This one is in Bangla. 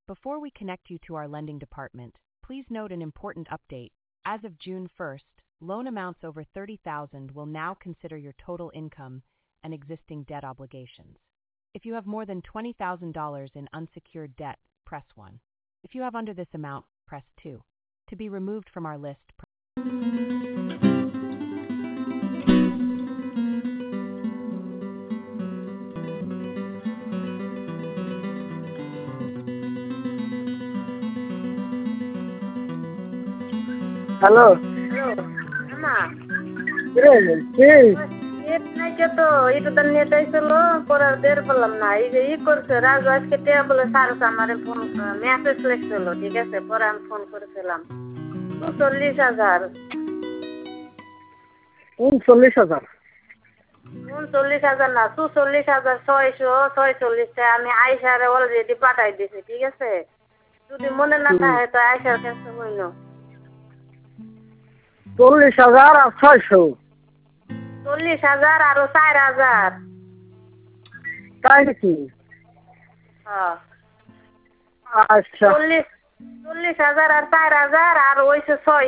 Before we connect you to our lending department, please note an important update. As of June 1st, loan amounts over $30,000 will now consider your total income and existing debt obligations. If you have more than $20,000 in unsecured debt, press 1. If you have under this amount, press 2. To be removed from our list, hello মা কে নেট নাই তো এটা তো নেট আইছিল পরে বের করলাম না এই যে করছে রাজু আজকে টিয়া বলে সারস আমারে ফোন মেসেজ লিখছিল ঠিক আছে পরে আমি ফোন করেছিলাম ৪৪,০০০ 39,000 39,০০০ না ৪৪,৬৪৬ আমি আয়সারে অলরেডি পাঠাই দিছি ঠিক আছে যদি মনে না থাকে তো আয়সার কাছে হইল 40,000 আর 600 ৪০,০০০ আর ৪,০০০ তাই নাকি? হ্যাঁ আচ্ছা ৪০,০০০ আর ৪,০০০ আর ওইছে ৬